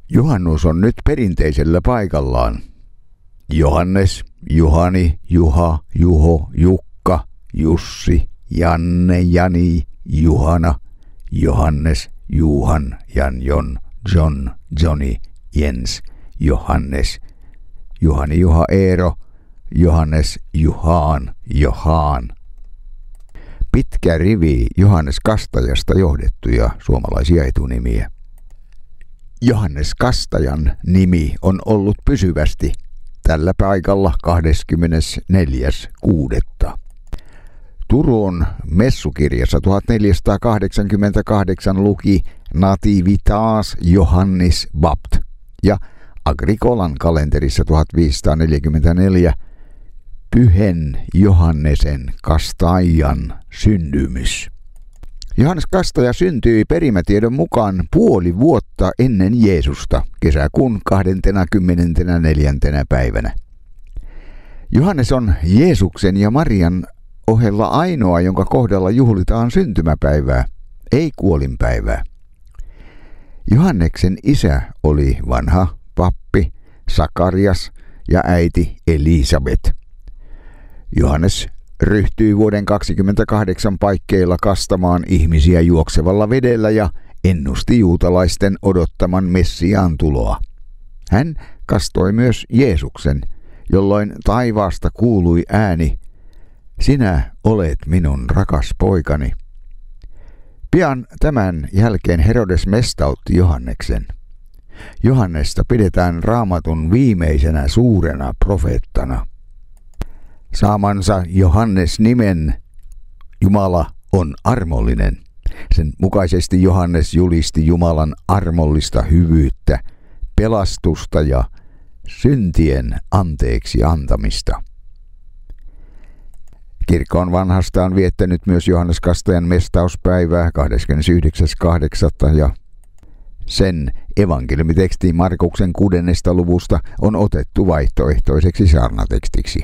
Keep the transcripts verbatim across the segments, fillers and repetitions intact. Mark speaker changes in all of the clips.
Speaker 1: Juhannus on nyt perinteisellä paikallaan. Johannes, Juhani, Juha, Juho, Jukka, Jussi, Janne, Jani, Juhana, Johannes, Juhan, Jan, Jon, John, Johnny, Jens, Johannes, Juhani, Juha, Eero, Johannes, Juhaan, Johaan. Pitkä rivi Johannes Kastajasta johdettuja suomalaisia etunimiä. Johannes Kastajan nimi on ollut pysyvästi tällä paikalla kahdeskymmenesneljäs kuudetta Turun messukirjassa tuhatneljäsataakahdeksankymmentäkahdeksan luki Nativitas Johannis Bapt ja Agricolan kalenterissa tuhatviisisataaneljäkymmentäneljä Pyhen Johannesen Kastajan syntymys. Johannes Kastaja syntyi perimätiedon mukaan puoli vuotta ennen Jeesusta kesäkuun kahdeskymmenesneljäs päivänä. Johannes on Jeesuksen ja Marian ohella ainoa, jonka kohdalla juhlitaan syntymäpäivää, ei kuolinpäivää. Johanneksen isä oli vanha pappi Sakarias ja äiti Elisabet. Johannes ryhtyi vuoden kaksikymmentäkahdeksan paikkeilla kastamaan ihmisiä juoksevalla vedellä ja ennusti juutalaisten odottaman Messiaan tuloa. Hän kastoi myös Jeesuksen, jolloin taivaasta kuului ääni, sinä olet minun rakas poikani. Pian tämän jälkeen Herodes mestautti Johanneksen. Johannesta pidetään Raamatun viimeisenä suurena profeettana. Saamansa Johannes nimen Jumala on armollinen. Sen mukaisesti Johannes julisti Jumalan armollista hyvyyttä, pelastusta ja syntien anteeksi antamista. Kirkko on vanhastaan viettänyt myös Johannes Kastajan mestauspäivää kahdeskymmenesyhdeksäs kahdeksatta ja sen evankeliumiteksti Markuksen kuudennesta luvusta on otettu vaihtoehtoiseksi saarnatekstiksi.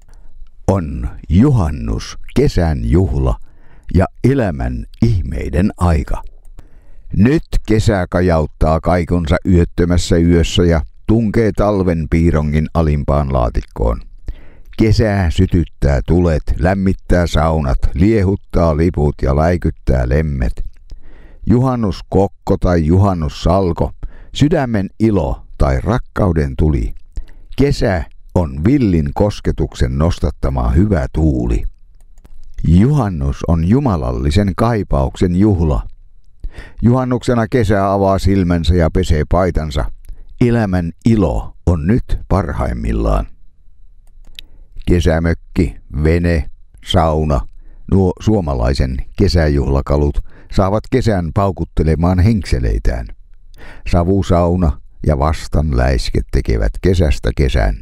Speaker 1: On juhannus, kesän juhla ja elämän ihmeiden aika. Nyt kesä kajauttaa kaikonsa yöttömässä yössä ja tunkee talven piirongin alimpaan laatikkoon. Kesä sytyttää tulet, lämmittää saunat, liehuttaa liput ja läikyttää lemmet. Juhannuskokko tai juhannussalko, sydämen ilo tai rakkauden tuli. Kesä on villin kosketuksen nostattama hyvä tuuli. Juhannus on jumalallisen kaipauksen juhla. Juhannuksena kesä avaa silmänsä ja pesee paitansa. Elämän ilo on nyt parhaimmillaan. Kesämökki, vene, sauna, nuo suomalaisen kesäjuhlakalut saavat kesän paukuttelemaan henkseleitään. Savusauna ja vastanläiske tekevät kesästä kesän.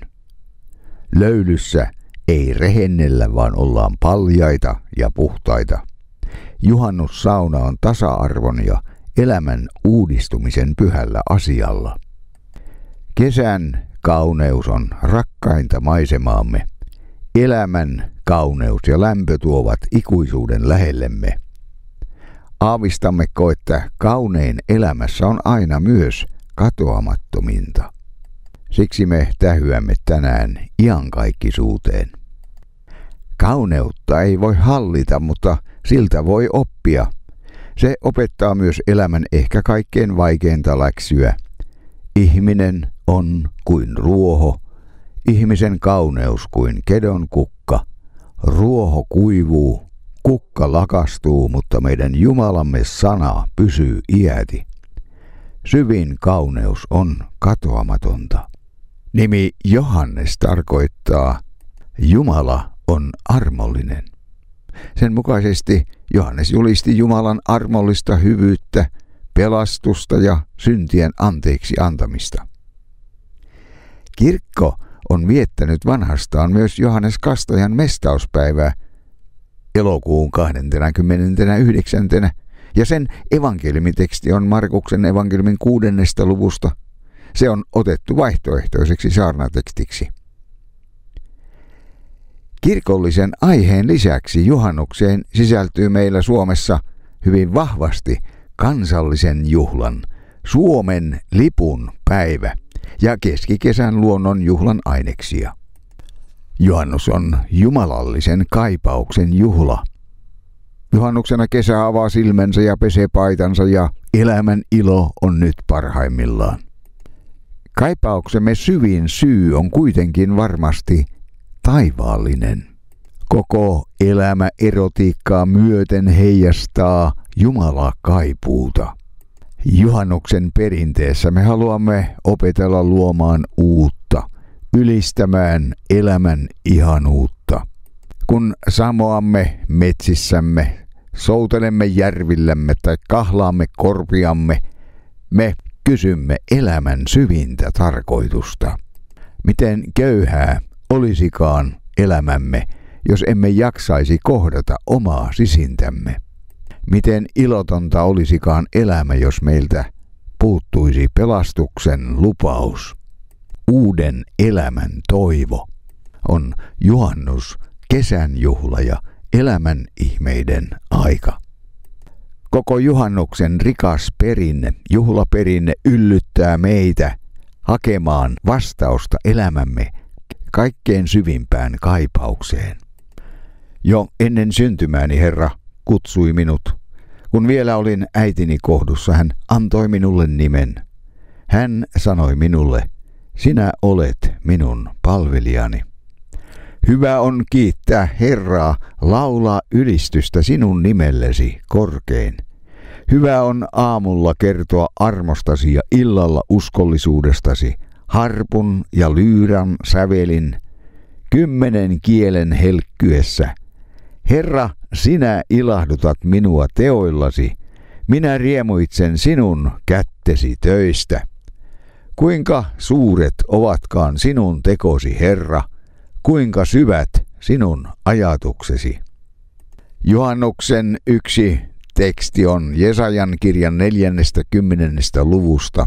Speaker 1: Löylyssä ei rehennellä, vaan ollaan paljaita ja puhtaita. Juhannussauna on tasa-arvon ja elämän uudistumisen pyhällä asialla. Kesän kauneus on rakkainta maisemaamme. Elämän kauneus ja lämpö tuovat ikuisuuden lähellemme. Aavistammeko, että kaunein elämässä on aina myös katoamattominta? Siksi me tähyämme tänään iankaikkisuuteen. Kauneutta ei voi hallita, mutta siltä voi oppia. Se opettaa myös elämän ehkä kaikkein vaikeinta läksyä. Ihminen on kuin ruoho, ihmisen kauneus kuin kedon kukka. Ruoho kuivuu, kukka lakastuu, mutta meidän Jumalamme sana pysyy iäti. Syvin kauneus on katoamatonta. Nimi Johannes tarkoittaa Jumala on armollinen. Sen mukaisesti Johannes julisti Jumalan armollista hyvyyttä, pelastusta ja syntien anteeksi antamista. Kirkko on viettänyt vanhastaan myös Johannes Kastajan mestauspäivää elokuun kahdeskymmenesyhdeksäs ja sen evankeliumiteksti on Markuksen evankeliumin kuudennesta luvusta. Se on otettu vaihtoehtoiseksi saarnatekstiksi. Kirkollisen aiheen lisäksi juhannukseen sisältyy meillä Suomessa hyvin vahvasti kansallisen juhlan, Suomen lipun päivä ja keskikesän luonnon juhlan aineksia. Juhannus on jumalallisen kaipauksen juhla. Juhannuksena kesä avaa silmänsä ja pesee paitansa ja elämän ilo on nyt parhaimmillaan. Kaipauksemme syvin syy on kuitenkin varmasti taivaallinen. Koko elämä erotiikkaa myöten heijastaa Jumala kaipuuta. Juhannuksen perinteessä me haluamme opetella luomaan uutta, ylistämään elämän ihanuutta. Kun samoamme metsissämme, soutelemme järvillämme tai kahlaamme korpiamme, me kysymme elämän syvintä tarkoitusta. Miten köyhää olisikaan elämämme, jos emme jaksaisi kohdata omaa sisintämme? Miten ilotonta olisikaan elämä, jos meiltä puuttuisi pelastuksen lupaus? Uuden elämän toivo on juhannus, kesän juhla ja elämän ihmeiden aika. Koko juhannuksen rikas perinne, juhlaperinne yllyttää meitä hakemaan vastausta elämämme kaikkein syvimpään kaipaukseen. Jo ennen syntymääni Herra kutsui minut. Kun vielä olin äitini kohdussa, hän antoi minulle nimen. Hän sanoi minulle, sinä olet minun palvelijani. Hyvä on kiittää Herraa, laulaa ylistystä sinun nimellesi korkein. Hyvä on aamulla kertoa armostasi ja illalla uskollisuudestasi, harpun ja lyyrän sävelin, kymmenen kielen helkkyessä. Herra, sinä ilahdutat minua teoillasi, minä riemuitsen sinun kättesi töistä. Kuinka suuret ovatkaan sinun tekosi, Herra, kuinka syvät sinun ajatuksesi. Juhannuksen yksi teksti on Jesajan kirjan neljännestä kymmenennestä luvusta.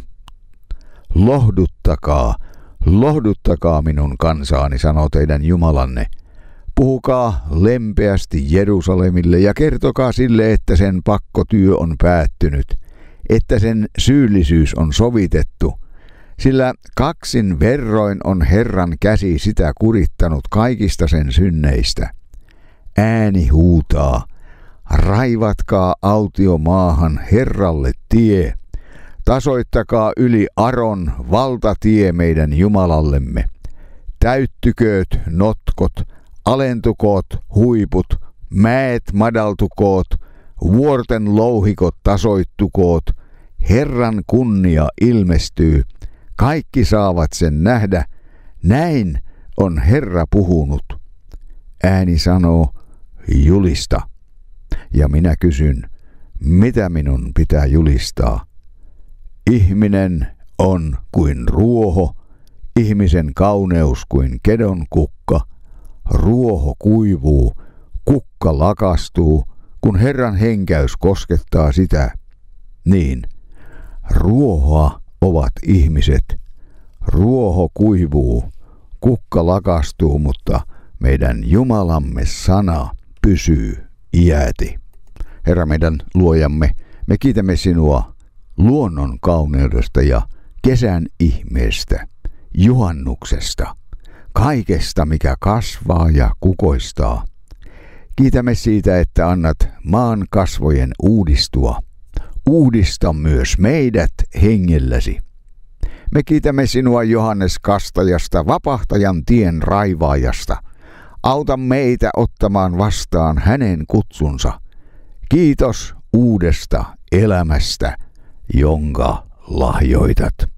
Speaker 1: Lohduttakaa, lohduttakaa minun kansaani, sanoo teidän Jumalanne. Puhukaa lempeästi Jerusalemille ja kertokaa sille, että sen pakkotyö on päättynyt, että sen syyllisyys on sovitettu, sillä kaksin verroin on Herran käsi sitä kurittanut kaikista sen synneistä. Ääni huutaa, raivatkaa autiomaahan Herralle tie, tasoittakaa yli Aron valtatie meidän Jumalallemme. Täyttykööt notkot, alentukoot huiput, mäet madaltukoot, vuorten louhikot tasoittukoot, Herran kunnia ilmestyy, kaikki saavat sen nähdä, näin on Herra puhunut. Ääni sanoo, julista. Ja minä kysyn, mitä minun pitää julistaa? Ihminen on kuin ruoho, ihmisen kauneus kuin kedon kukka. Ruoho kuivuu, kukka lakastuu, kun Herran henkäys koskettaa sitä. Niin, ruohoa ovat ihmiset. Ruoho kuivuu, kukka lakastuu, mutta meidän Jumalamme sana pysyy iäti. Herra meidän luojamme, me kiitämme sinua luonnon kauneudesta ja kesän ihmeestä, juhannuksesta, kaikesta mikä kasvaa ja kukoistaa. Kiitämme siitä, että annat maan kasvojen uudistua. Uudista myös meidät hengelläsi. Me kiitämme sinua Johannes Kastajasta, vapahtajan tien raivaajasta. Auta meitä ottamaan vastaan hänen kutsunsa. Kiitos uudesta elämästä, jonka lahjoitat.